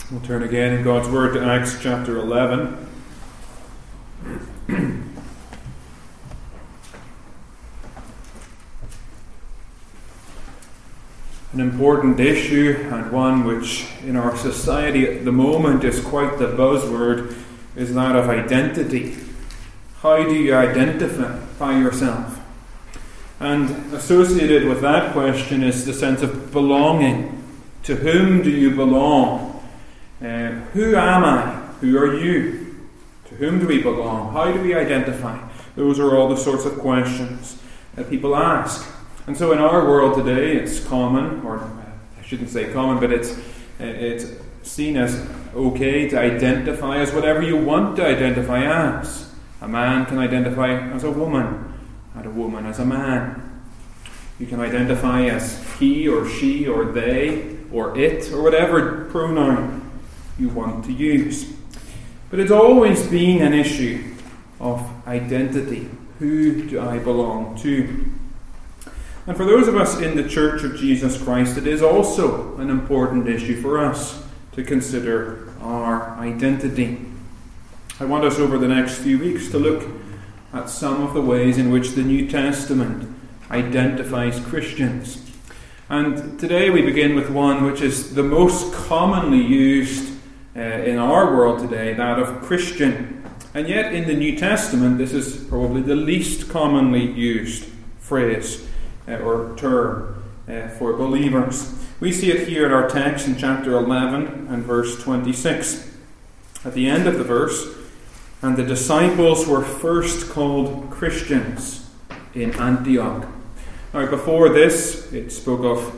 We'll turn again in God's Word to Acts chapter 11. An important issue, and one which in our society at the moment is quite the buzzword, is that of identity. How do you identify yourself? And associated with that question is the sense of belonging. To whom do you belong? Who am I? Who are you? To whom do we belong? How do we identify? Those are all the sorts of questions that people ask. And so in our world today, it's common, or I shouldn't say common, but it's seen as okay to identify as whatever you want to identify as. A man can identify as a woman, and a woman as a man. You can identify as he or she or they or it or whatever pronoun you want to use. But it's always been an issue of identity. Who do I belong to? And for those of us in the Church of Jesus Christ, it is also an important issue for us to consider our identity. I want us over the next few weeks to look at some of the ways in which the New Testament identifies Christians. And today we begin with one which is the most commonly used in our world today, that of Christian. And yet in the New Testament, this is probably the least commonly used phrase or term for believers. We see it here in our text in chapter 11 and verse 26. At the end of the verse, "And the disciples were first called Christians in Antioch." Now, before this, it spoke of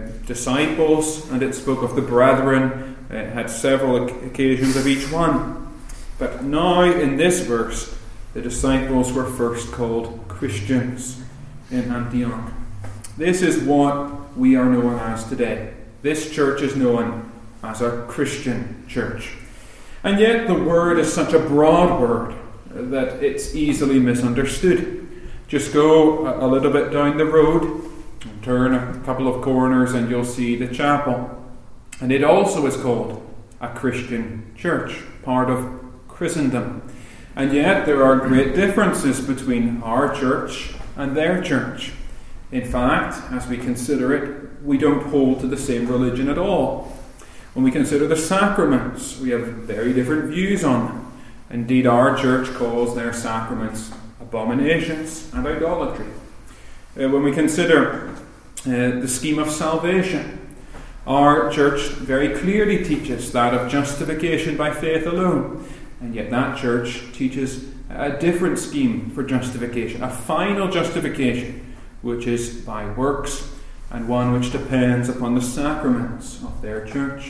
disciples, and it spoke of the brethren. It had several occasions of each one. But now, in this verse, the disciples were first called Christians in Antioch. This is what we are known as today. This church is known as a Christian church. And yet, the word is such a broad word that it's easily misunderstood. Just go a little bit down the road, and turn a couple of corners, and you'll see the chapel. And it also is called a Christian church, part of Christendom. And yet there are great differences between our church and their church. In fact, as we consider it, we don't hold to the same religion at all. When we consider the sacraments, we have very different views on them. Indeed, our church calls their sacraments abominations and idolatry. When we consider the scheme of salvation, our church very clearly teaches that of justification by faith alone, and yet that church teaches a different scheme for justification, a final justification, which is by works, and one which depends upon the sacraments of their church.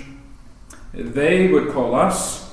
They would call us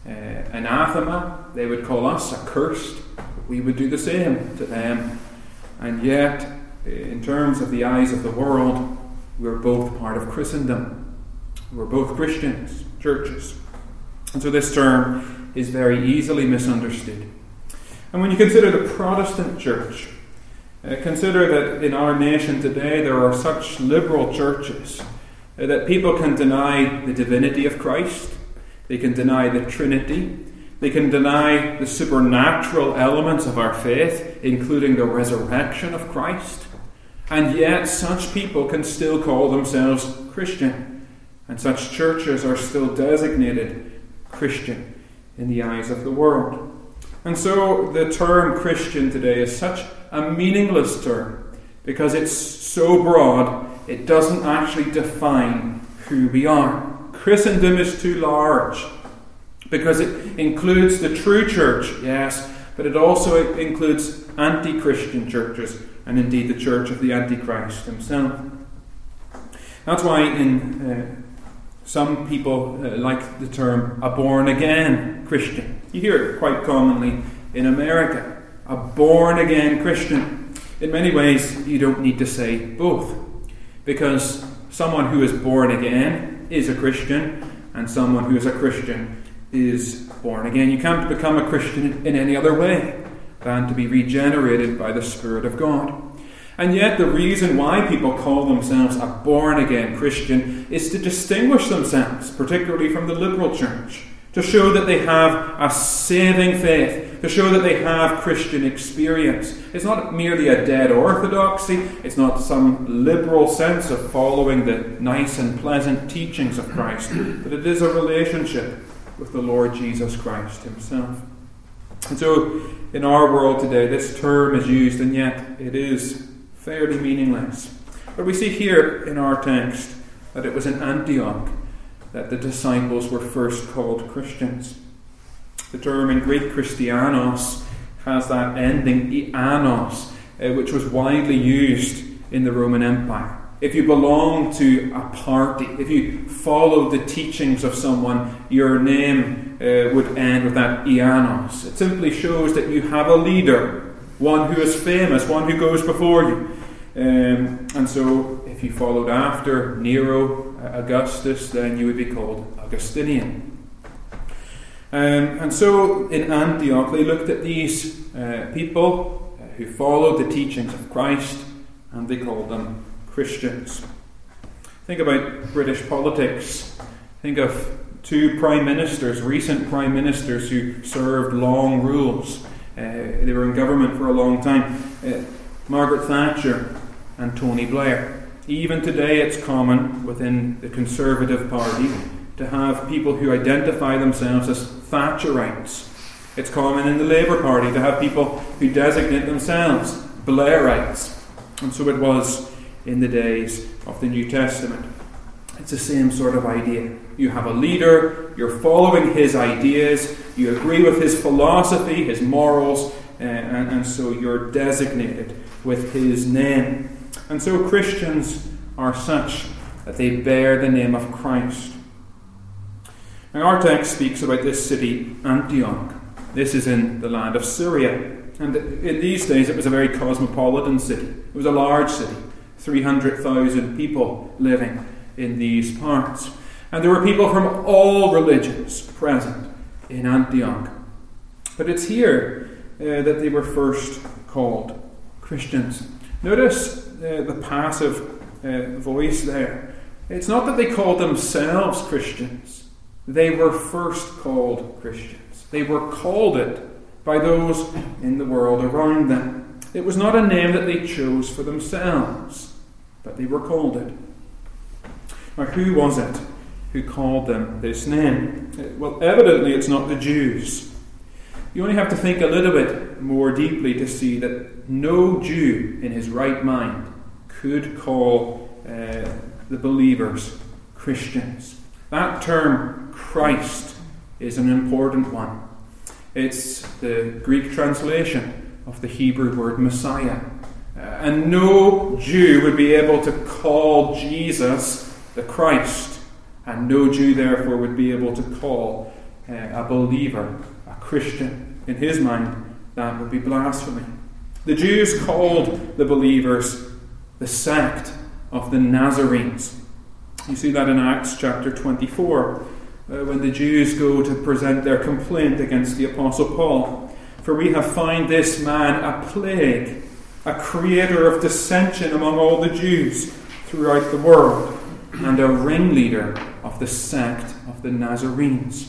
anathema, they would call us accursed. We would do the same to them. And yet, in terms of the eyes of the world, we're both part of Christendom. We're both Christians, churches. And so this term is very easily misunderstood. And when you consider the Protestant church, consider that in our nation today there are such liberal churches that people can deny the divinity of Christ, they can deny the Trinity, they can deny the supernatural elements of our faith, including the resurrection of Christ, and yet such people can still call themselves Christian, and such churches are still designated Christian in the eyes of the world. And so the term Christian today is such a meaningless term, because it's so broad, it doesn't actually define who we are. Christendom is too large, because it includes the true church, yes, but it also includes anti-Christian churches, and indeed the church of the Antichrist himself. That's why some people like the term a born-again Christian. You hear it quite commonly in America, a born-again Christian. In many ways, you don't need to say both, because someone who is born again is a Christian, and someone who is a Christian is born again. You can't become a Christian in any other way than to be regenerated by the Spirit of God. And yet the reason why people call themselves a born-again Christian is to distinguish themselves, particularly from the liberal church, to show that they have a saving faith, to show that they have Christian experience. It's not merely a dead orthodoxy, it's not some liberal sense of following the nice and pleasant teachings of Christ, but it is a relationship with the Lord Jesus Christ himself. And so, in our world today, this term is used, and yet it is fairly meaningless. But we see here in our text that it was in Antioch that the disciples were first called Christians. The term in Greek Christianos has that ending ianos, which was widely used in the Roman Empire. If you belong to a party, if you follow the teachings of someone, your name would end with that ianos. It simply shows that you have a leader, one who is famous, one who goes before you. And so if you followed after Nero, Augustus, then you would be called Augustinian. And so in Antioch they looked at these people who followed the teachings of Christ, and they called them Christians. Think about British politics. Think of two prime ministers, recent prime ministers who served long rules. They were in government for a long time. Margaret Thatcher and Tony Blair. Even today it's common within the Conservative Party to have people who identify themselves as Thatcherites. It's common in the Labour Party to have people who designate themselves Blairites. And so it was in the days of the New Testament. It's the same sort of idea. You have a leader, you're following his ideas, you agree with his philosophy, his morals, and so you're designated with his name. And so Christians are such that they bear the name of Christ. Now our text speaks about this city, Antioch. This is in the land of Syria. And in these days it was a very cosmopolitan city. It was a large city. 300,000 people living in these parts. And there were people from all religions present in Antioch. But it's here that they were first called Christians. Notice the passive voice there. It's not that they called themselves Christians. They were first called Christians. They were called it by those in the world around them. It was not a name that they chose for themselves, but they were called it. Now, who was it who called them this name? Well, evidently it's not the Jews. You only have to think a little bit more deeply to see that no Jew in his right mind could call the believers Christians. That term, Christ, is an important one. It's the Greek translation of the Hebrew word Messiah. And no Jew would be able to call Jesus the Christ. And no Jew, therefore, would be able to call a believer a Christian. In his mind, that would be blasphemy. The Jews called the believers the sect of the Nazarenes. You see that in Acts chapter 24, when the Jews go to present their complaint against the Apostle Paul. For we have found this man a plague, a creator of dissension among all the Jews throughout the world, and a ringleader of the sect of the Nazarenes.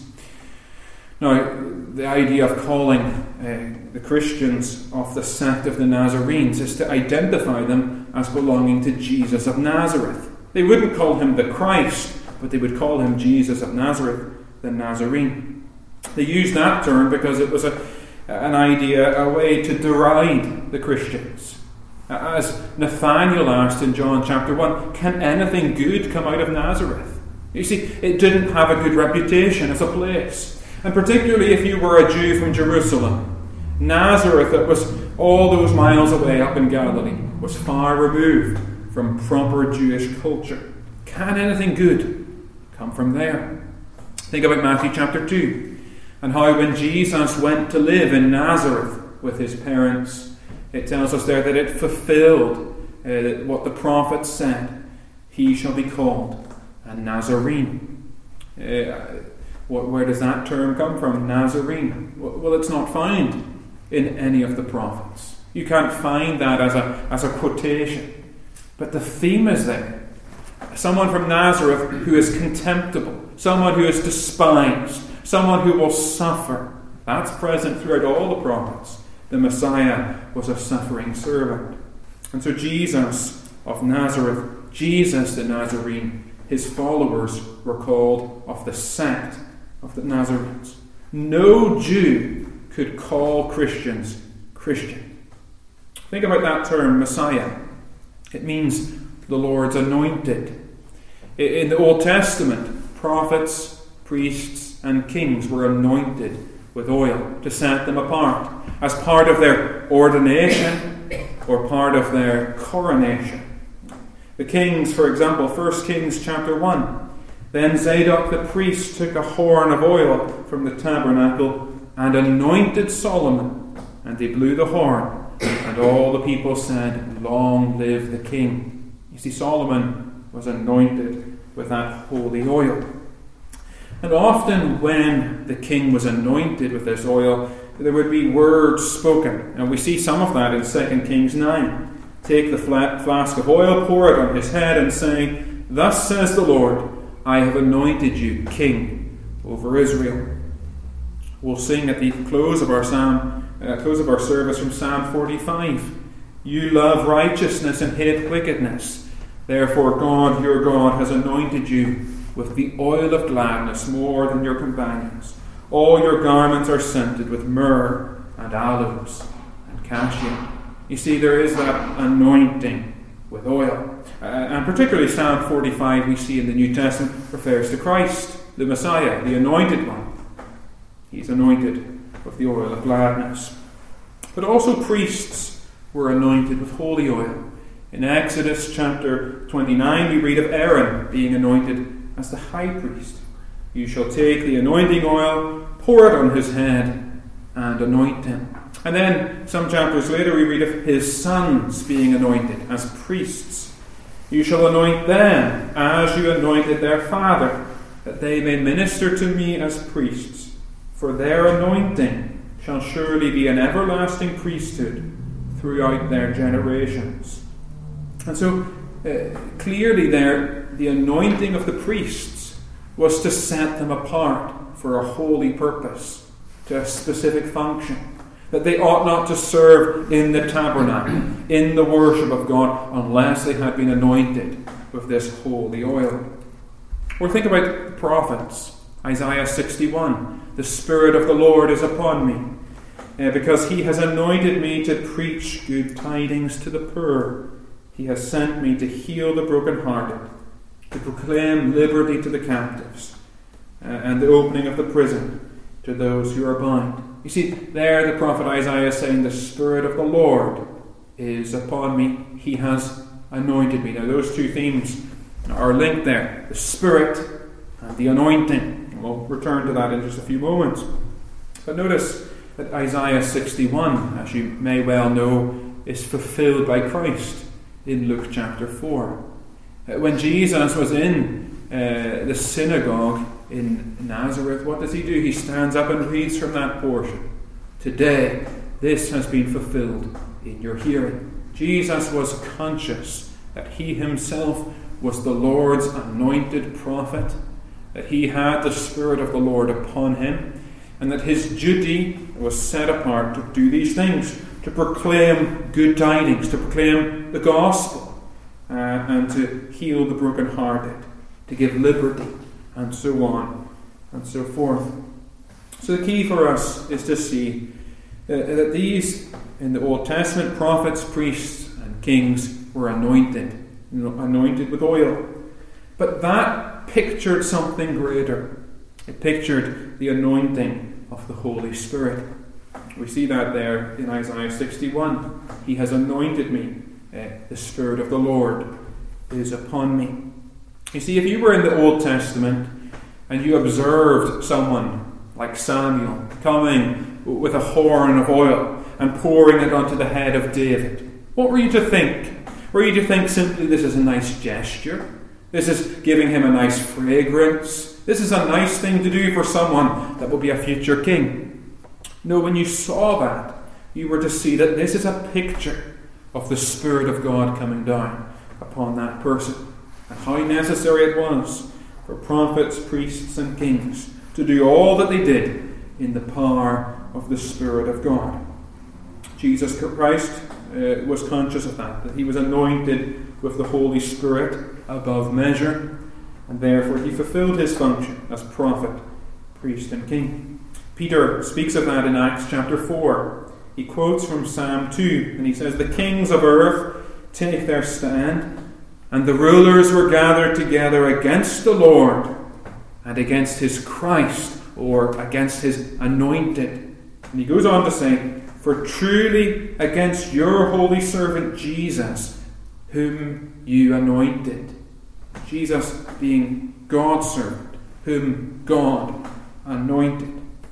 Now, the idea of calling the Christians of the sect of the Nazarenes is to identify them as belonging to Jesus of Nazareth. They wouldn't call him the Christ, but they would call him Jesus of Nazareth, the Nazarene. They used that term because it was an idea, a way to deride the Christians. As Nathanael asked in John chapter 1, can anything good come out of Nazareth? You see, it didn't have a good reputation as a place. And particularly if you were a Jew from Jerusalem. Nazareth, that was all those miles away up in Galilee, was far removed from proper Jewish culture. Can anything good come from there? Think about Matthew chapter 2, and how when Jesus went to live in Nazareth with his parents, it tells us there that it fulfilled what the prophet said. He shall be called a Nazarene. Where does that term come from? Nazarene. Well, it's not found in any of the prophets. You can't find that as a quotation. But the theme is there. Someone from Nazareth who is contemptible, someone who is despised, someone who will suffer. That's present throughout all the prophets. The Messiah was a suffering servant. And so Jesus of Nazareth, Jesus the Nazarene, his followers were called of the sect of the Nazarenes. No Jew could call Christians Christian. Think about that term, Messiah. It means the Lord's anointed. In the Old Testament, prophets, priests, and kings were anointed with oil to set them apart as part of their ordination or part of their coronation. The kings, for example, 1 Kings chapter 1. Then Zadok the priest took a horn of oil from the tabernacle and anointed Solomon, and he blew the horn, and all the people said, "Long live the king." You see, Solomon was anointed with that holy oil. And often when the king was anointed with this oil, there would be words spoken. And we see some of that in 2 Kings 9. Take the flask of oil, pour it on his head, and say, "Thus says the Lord, I have anointed you king over Israel." We'll sing at the close of our service from Psalm 45. You love righteousness and hate wickedness. Therefore God, your God, has anointed you with the oil of gladness more than your companions. All your garments are scented with myrrh and aloes and cassia. You see, there is that anointing with oil. And particularly Psalm 45 we see in the New Testament refers to Christ, the Messiah, the anointed one. He's anointed with the oil of gladness. But also priests were anointed with holy oil. In Exodus chapter 29 we read of Aaron being anointed as the high priest. You shall take the anointing oil, pour it on his head, and anoint him. And then some chapters later we read of his sons being anointed as priests. You shall anoint them as you anointed their father, that they may minister to me as priests. For their anointing shall surely be an everlasting priesthood throughout their generations. And so clearly there, the anointing of the priests was to set them apart for a holy purpose, to a specific function. That they ought not to serve in the tabernacle, in the worship of God, unless they had been anointed with this holy oil. Or think about the prophets. Isaiah 61. The Spirit of the Lord is upon me, because he has anointed me to preach good tidings to the poor. He has sent me to heal the brokenhearted, to proclaim liberty to the captives, and the opening of the prison to those who are bound. You see, there the prophet Isaiah is saying, the Spirit of the Lord is upon me. He has anointed me. Now those two themes are linked there. The Spirit and the anointing. We'll return to that in just a few moments. But notice that Isaiah 61, as you may well know, is fulfilled by Christ in Luke chapter 4. When Jesus was in the synagogue in Nazareth, what does he do? He stands up and reads from that portion. Today, this has been fulfilled in your hearing. Jesus was conscious that he himself was the Lord's anointed prophet, that he had the Spirit of the Lord upon him, and that his duty was set apart to do these things, to proclaim good tidings, to proclaim the gospel, and to heal the brokenhearted, to give liberty, and so on and so forth. So the key for us is to see that these, in the Old Testament, prophets, priests, and kings were anointed with oil. But that pictured something greater. It pictured the anointing of the Holy Spirit. We see that there in Isaiah 61. He has anointed me. The Spirit of the Lord is upon me. You see, if you were in the Old Testament and you observed someone like Samuel coming with a horn of oil and pouring it onto the head of David, what were you to think? Were you to think simply this is a nice gesture? This is giving him a nice fragrance? This is a nice thing to do for someone that will be a future king? No, when you saw that, you were to see that this is a picture of the Spirit of God coming down upon that person, and how necessary it was for prophets, priests, and kings to do all that they did in the power of the Spirit of God. Jesus Christ was conscious of that he was anointed with the Holy Spirit above measure, and therefore he fulfilled his function as prophet, priest, and king. Peter speaks of that in Acts chapter 4. He quotes from Psalm 2, and he says, "The kings of earth take their stand, and the rulers were gathered together against the Lord and against his Christ," or against his anointed. And he goes on to say, "For truly against your holy servant Jesus, whom you anointed." Jesus being God's servant, whom God anointed.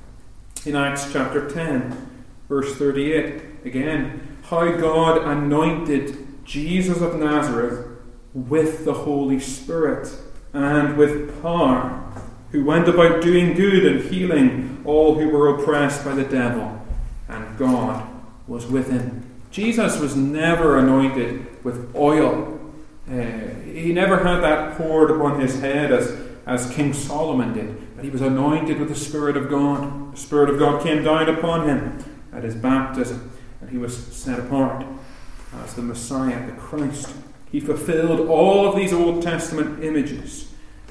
In Acts chapter 10, verse 38, again, how God anointed Jesus of Nazareth with the Holy Spirit and with power, who went about doing good and healing all who were oppressed by the devil, and God was with him. Jesus was never anointed with oil. He never had that poured upon his head as King Solomon did, but he was anointed with the Spirit of God. The Spirit of God came down upon him at his baptism, and he was set apart as the Messiah, the Christ. He fulfilled all of these Old Testament images,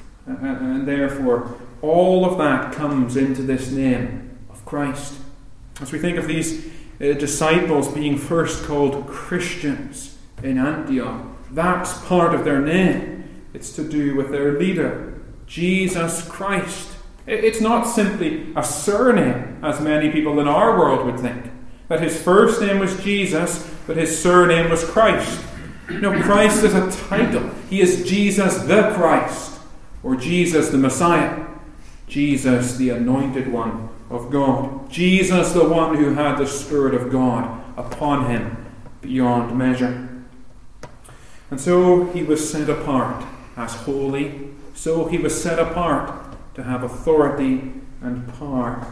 and therefore all of that comes into this name of Christ. As we think of these disciples being first called Christians in Antioch, that's part of their name. It's to do with their leader, Jesus Christ. It's not simply a surname, as many people in our world would think, that his first name was Jesus, but his surname was Christ. No, Christ is a title. He is Jesus the Christ, or Jesus the Messiah, Jesus the anointed one of God, Jesus the one who had the Spirit of God upon him beyond measure. And so he was set apart as holy, so he was set apart to have authority and power.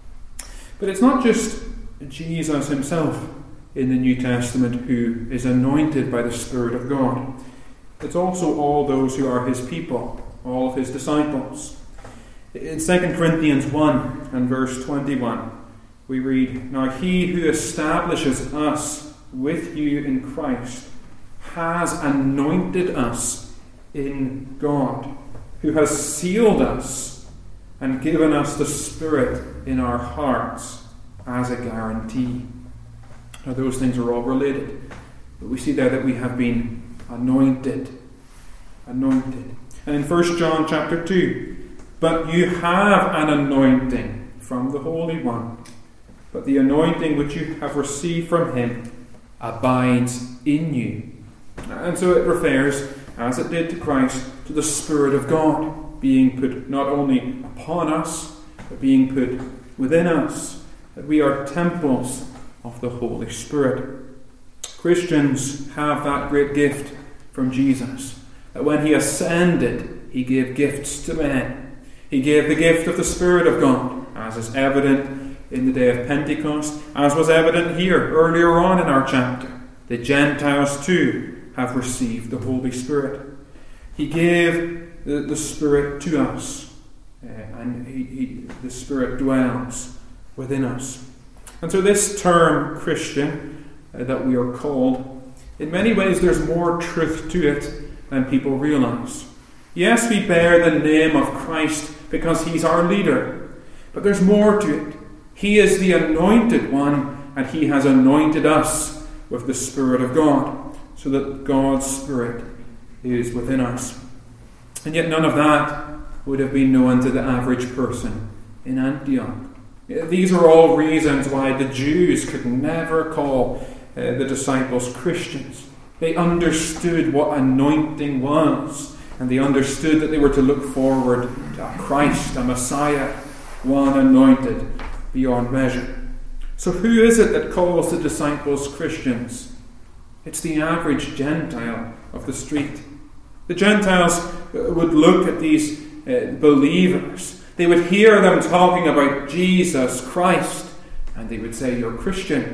But it's not just Jesus himself in the New Testament who is anointed by the Spirit of God. It's also all those who are his people, all of his disciples. In 2 Corinthians 1 and verse 21, we read, "Now he who establishes us with you in Christ has anointed us in God, who has sealed us and given us the Spirit in our hearts as a guarantee." Now those things are all related, but we see there that we have been anointed. Anointed. And in 1 John chapter 2, "But you have an anointing from the Holy One, but the anointing which you have received from him abides in you." And so it refers, as it did to Christ, to the Spirit of God being put not only upon us, but being put within us, that we are temples of the Holy Spirit. Christians have that great gift from Jesus, that when he ascended, he gave gifts to men. He gave the gift of the Spirit of God, as is evident in the day of Pentecost, as was evident here earlier on in our chapter. The Gentiles too have received the Holy Spirit. He gave the Spirit to us, and the Spirit dwells within us. And so this term Christian that we are called, in many ways there's more truth to it than people realize. Yes, we bear the name of Christ because he's our leader, but there's more to it. He is the anointed one, and he has anointed us with the Spirit of God, so that God's Spirit is within us. And yet none of that would have been known to the average person in Antioch. These are all reasons why the Jews could never call the disciples Christians. They understood what anointing was, and they understood that they were to look forward to a Christ, a Messiah, one anointed beyond measure. So who is it that calls the disciples Christians? It's the average Gentile of the street. The Gentiles would look at these believers. They would hear them talking about Jesus Christ, and they would say, "You're Christians."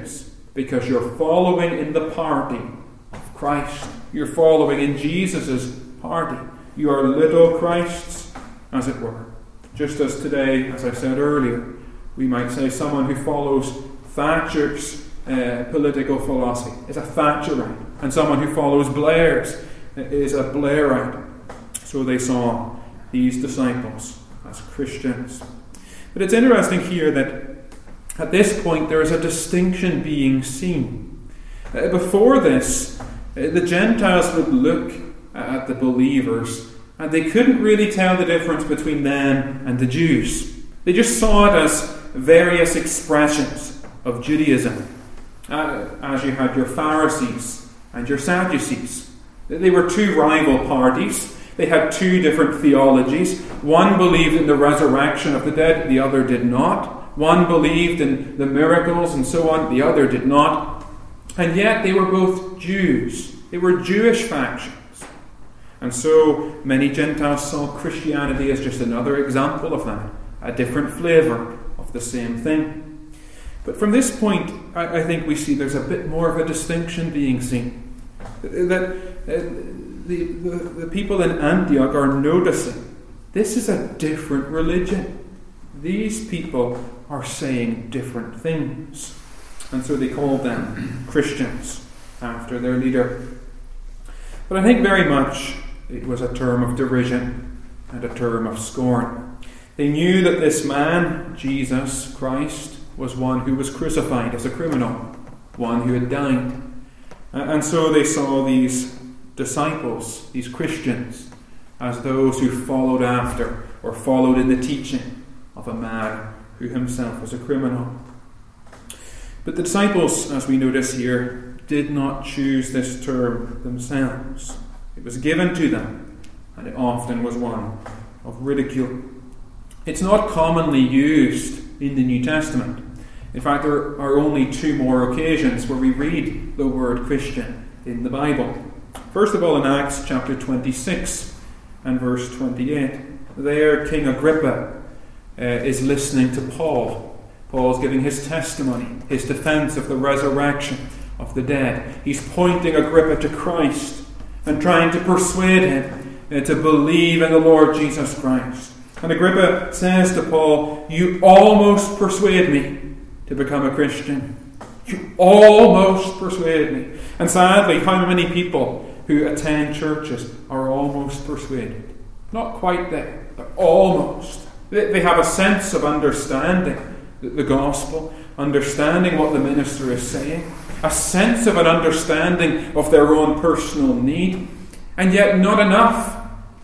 because you're following in the party of Christ. You're following in Jesus' party. You are little Christs, as it were. Just as today, as I said earlier, we might say someone who follows Thatcher's political philosophy is a Thatcherite, and someone who follows Blair's is a Blairite. So they saw these disciples as Christians. But it's interesting here that at this point there is a distinction being seen. Before this, the Gentiles would look at the believers and they couldn't really tell the difference between them and the Jews. They just saw it as various expressions of Judaism, as you had your Pharisees and your Sadducees. They were two rival parties. They had two different theologies. One believed in the resurrection of the dead, the other did not. One believed in the miracles and so on, the other did not. And yet they were both Jews. They were Jewish factions. And so many Gentiles saw Christianity as just another example of that, a different flavour of the same thing. But from this point, I think we see there's a bit more of a distinction being seen. That the people in Antioch are noticing this is a different religion. These people are saying different things. And so they called them Christians after their leader. But I think very much it was a term of derision and a term of scorn. They knew that this man, Jesus Christ, was one who was crucified as a criminal, one who had died. And so they saw these disciples, these Christians, as those who followed after or followed in the teaching of a man who himself was a criminal. But the disciples, as we notice here, did not choose this term themselves. It was given to them, and it often was one of ridicule. It's not commonly used in the New Testament. In fact, there are only two more occasions where we read the word Christian in the Bible. First of all, in Acts chapter 26 and verse 28. There, King Agrippa is listening to Paul. Paul's giving his testimony, his defense of the resurrection of the dead. He's pointing Agrippa to Christ and trying to persuade him to believe in the Lord Jesus Christ. And Agrippa says to Paul, "You almost persuade me to become a Christian. You almost persuade me." And sadly, how many people who attend churches are almost persuaded? Not quite there, but almost. They have a sense of understanding the gospel, understanding what the minister is saying, a sense of an understanding of their own personal need, and yet not enough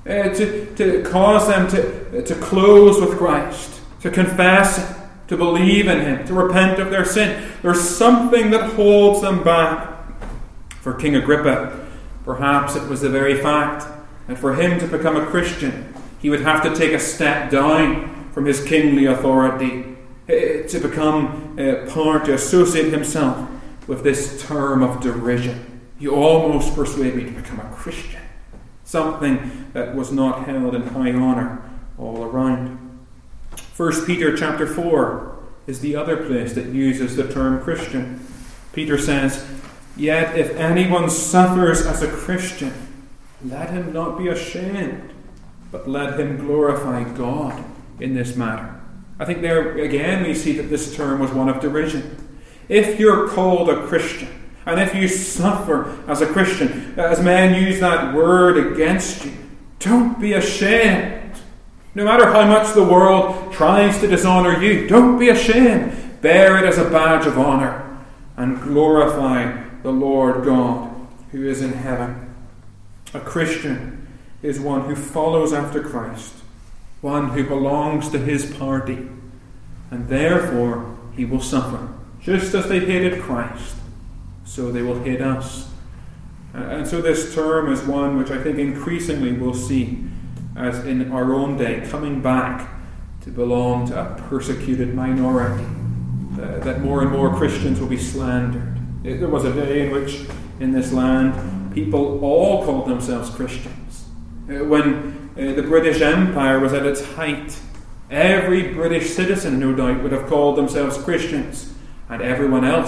to cause them to close with Christ, to confess Him, to believe in Him, to repent of their sin. There's something that holds them back. For King Agrippa, perhaps it was the very fact that for him to become a Christian, he would have to take a step down from his kingly authority, to become part, to associate himself with this term of derision. You almost persuade me to become a Christian. Something that was not held in high honour all around. 1 Peter chapter 4 is the other place that uses the term Christian. Peter says, "Yet if anyone suffers as a Christian, let him not be ashamed, but let him glorify God in this matter." I think there again we see that this term was one of derision. If you're called a Christian, and if you suffer as a Christian, as men use that word against you, don't be ashamed. No matter how much the world tries to dishonour you, don't be ashamed. Bear it as a badge of honour and glorify the Lord God who is in heaven. A Christian is one who follows after Christ, one who belongs to His party, and therefore he will suffer. Just as they hated Christ, so they will hate us. And so this term is one which I think increasingly we'll see as in our own day coming back to belong to a persecuted minority, that more and more Christians will be slandered. There was a day in which in this land people all called themselves Christians. When the British Empire was at its height, every British citizen, no doubt, would have called themselves Christians, and everyone else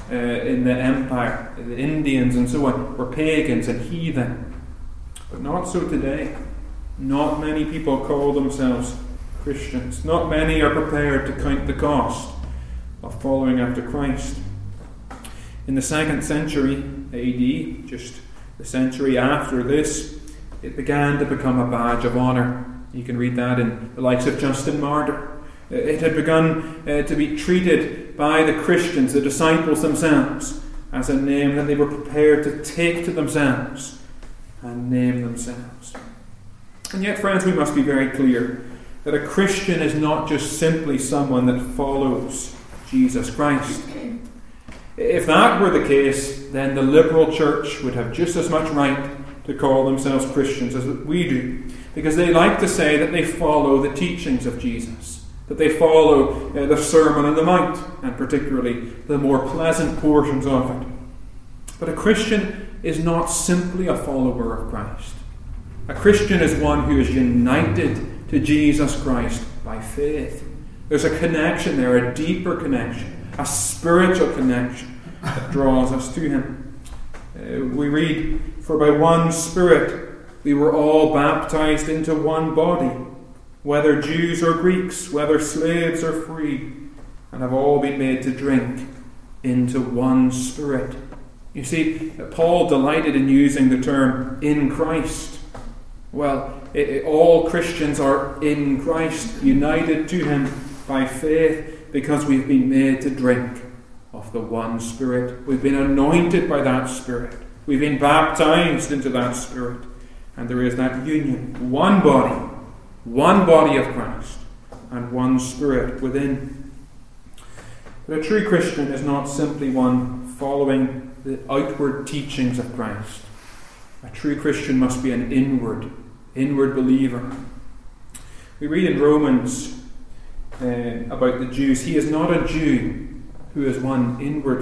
in the empire. The Indians and so on were pagans and heathen. But not so today. Not many people call themselves Christians. Not many are prepared to count the cost of following after Christ. In the 2nd century AD, just the century after this, it began to become a badge of honour. You can read that in the likes of Justin Martyr. It had begun to be treated by the Christians, the disciples themselves, as a name that they were prepared to take to themselves and name themselves. And yet, friends, we must be very clear that a Christian is not just simply someone that follows Jesus Christ. If that were the case, then the liberal church would have just as much right to call themselves Christians as we do, because they like to say that they follow the teachings of Jesus, that they follow the Sermon on the Mount, and particularly the more pleasant portions of it. But a Christian is not simply a follower of Christ. A Christian is one who is united to Jesus Christ by faith. There's a connection there, a deeper connection, a spiritual connection that draws us to Him. We read, "For by one Spirit we were all baptized into one body, whether Jews or Greeks, whether slaves or free, and have all been made to drink into one Spirit." You see, Paul delighted in using the term "in Christ." Well, all Christians are in Christ, united to Him by faith, because we've been made to drink of the one Spirit. We've been anointed by that Spirit. We've been baptized into that Spirit. And there is that union. One body of Christ, and one Spirit within. But a true Christian is not simply one following the outward teachings of Christ. A true Christian must be an inward believer. We read in Romans about the Jews. He is not a Jew who is one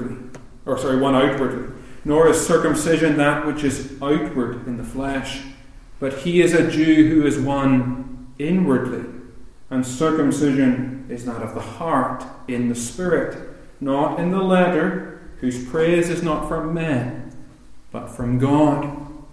outwardly, nor is circumcision that which is outward in the flesh, but he is a Jew who is one inwardly, and circumcision is that of the heart in the Spirit, not in the letter, whose praise is not from men, but from God.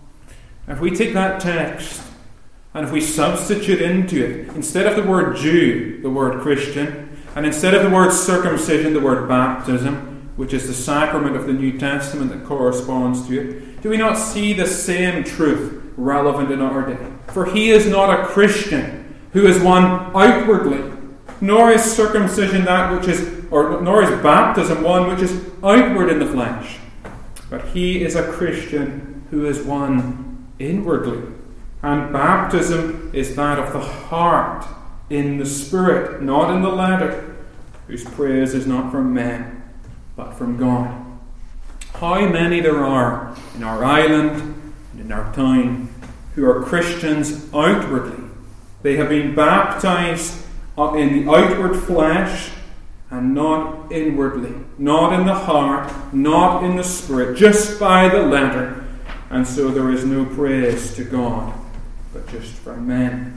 If we take that text and if we substitute into it, instead of the word Jew, the word Christian, and instead of the word circumcision, the word baptism, which is the sacrament of the New Testament that corresponds to it, do we not see the same truth relevant in our day? For he is not a Christian who is one outwardly, nor is circumcision that which is, nor is baptism one which is outward in the flesh, but he is a Christian who is one inwardly. And baptism is that of the heart in the Spirit, not in the letter, whose praise is not from men, but from God. How many there are in our island and in our town who are Christians outwardly. They have been baptized in the outward flesh and not inwardly, not in the heart, not in the Spirit, just by the letter. And so there is no praise to God, but just from men.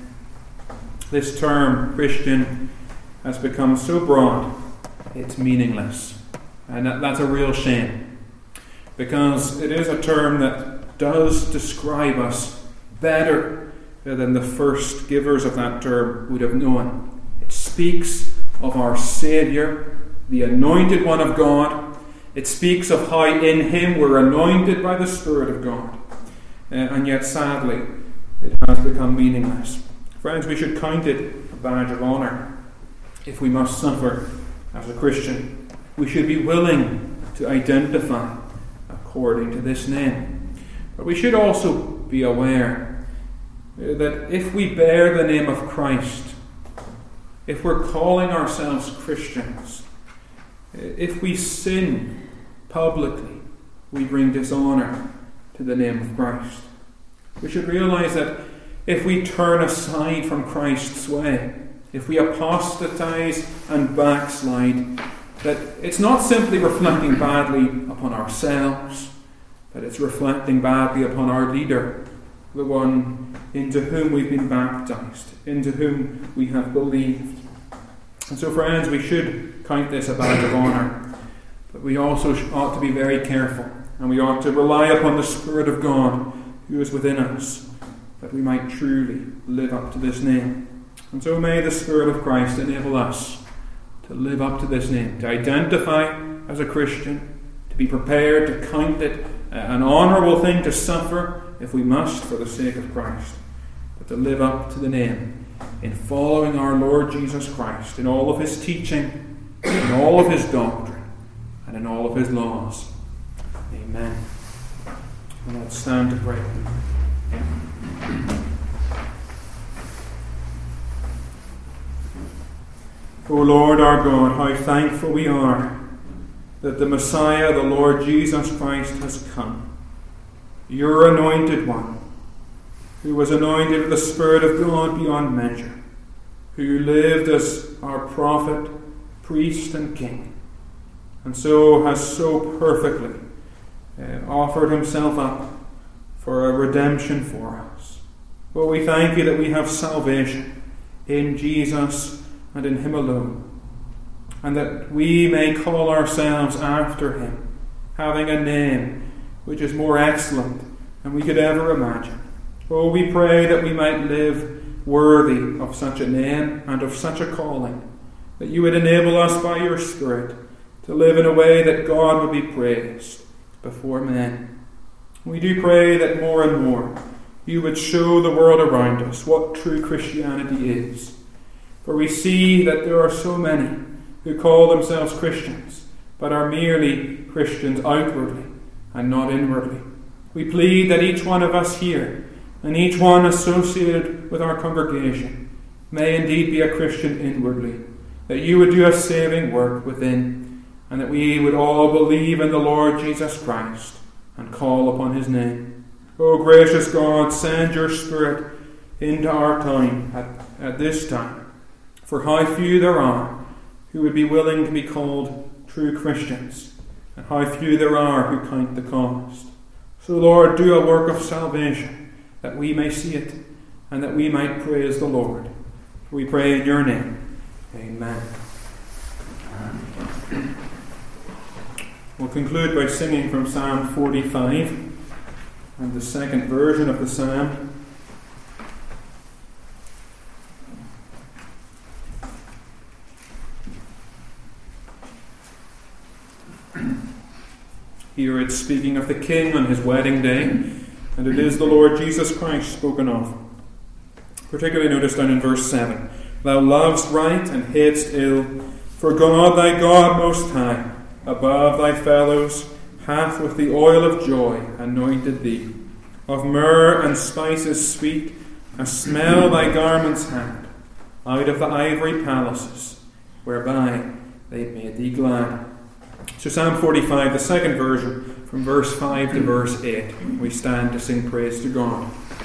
This term, Christian, has become so broad, it's meaningless. And that's a real shame, because it is a term that does describe us better than the first givers of that term would have known. It speaks of our Saviour, the anointed one of God. It speaks of how in Him we're anointed by the Spirit of God. And yet, sadly, it has become meaningless. Friends, we should count it a badge of honour if we must suffer as a Christian. We should be willing to identify according to this name. But we should also be aware that if we bear the name of Christ, if we're calling ourselves Christians, if we sin publicly, we bring dishonour to the name of Christ. We should realise that if we turn aside from Christ's way, if we apostatize and backslide, that it's not simply reflecting badly upon ourselves, but it's reflecting badly upon our leader, the one into whom we've been baptized, into whom we have believed. And so, friends, we should count this a badge of honour. But we also ought to be very careful, and we ought to rely upon the Spirit of God who is within us, that we might truly live up to this name. And so may the Spirit of Christ enable us to live up to this name, to identify as a Christian, to be prepared to count it an honourable thing to suffer if we must for the sake of Christ, but to live up to the name in following our Lord Jesus Christ in all of his teaching, in all of his doctrine, and in all of his laws. Amen. And let's stand to pray. O Lord our God, how thankful we are that the Messiah, the Lord Jesus Christ, has come. Your anointed one, who was anointed with the Spirit of God beyond measure, who lived as our prophet, priest, and king, and so has so perfectly offered himself up for a redemption for us. Oh, we thank you that we have salvation in Jesus and in him alone, and that we may call ourselves after him, having a name which is more excellent than we could ever imagine. Oh, we pray that we might live worthy of such a name and of such a calling, that you would enable us by your Spirit to live in a way that God would be praised before men. We do pray that more and more you would show the world around us what true Christianity is. For we see that there are so many who call themselves Christians, but are merely Christians outwardly and not inwardly. We plead that each one of us here, and each one associated with our congregation, may indeed be a Christian inwardly, that you would do a saving work within, and that we would all believe in the Lord Jesus Christ and call upon his name. O gracious God, send your Spirit into our time at this time, for how few there are who would be willing to be called true Christians, and how few there are who count the cost. So, Lord, do a work of salvation, that we may see it, and that we might praise the Lord. For we pray in your name. Amen. We'll conclude by singing from Psalm 45, and the second version of the psalm. Here it's speaking of the King on his wedding day, and it is the Lord Jesus Christ spoken of. Particularly notice down in verse 7. Thou lovest right and hatest ill, for God thy God most high, above thy fellows, hath with the oil of joy anointed thee. Of myrrh and spices sweet, a smell thy garments had, out of the ivory palaces, whereby they made thee glad. So Psalm 45, the second version, from verse 5 to verse 8. We stand to sing praise to God.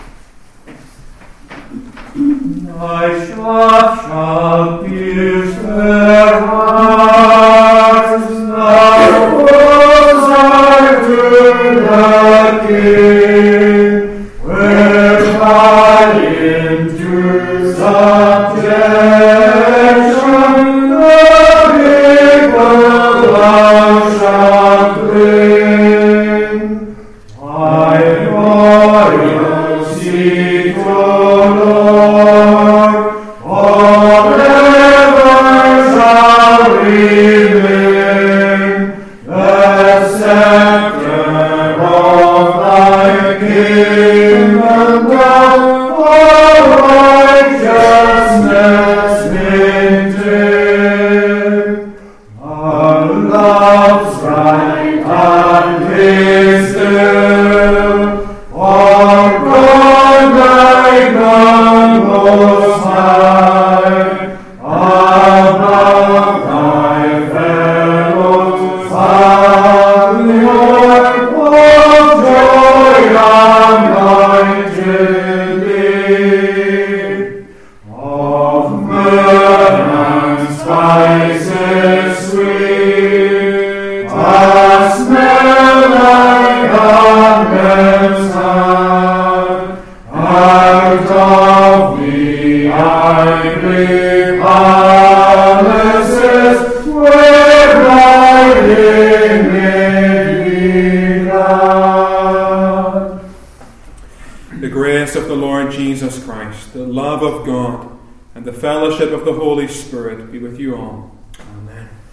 Thy shot shall pierce their hearts, thou Hosanna to the King, whereby into subjection the people thou shalt bring. Thy royal seat, O Lord, forever fellowship of the Holy Spirit be with you all. Amen.